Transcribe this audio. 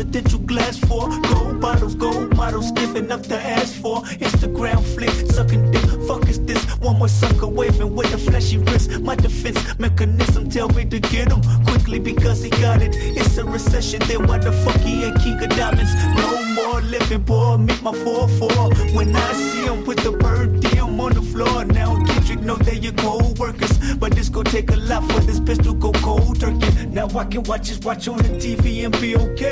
presidential glass for gold bottles, gold models, stiff enough to ask for. Instagram flick, sucking dick, fuck is this? One more sucker waving with a flashy wrist. My defense mechanism tell me to get him quickly because he got it. It's a recession, then why the fuck he ain't king of diamonds? No more living, boy, meet my 4-4. When I see him with the bird diem on the floor. Now Kendrick know they your co-workers, but this gon' take a lot for this pistol go cold turkey. Now I can watch his watch on the TV and be okay.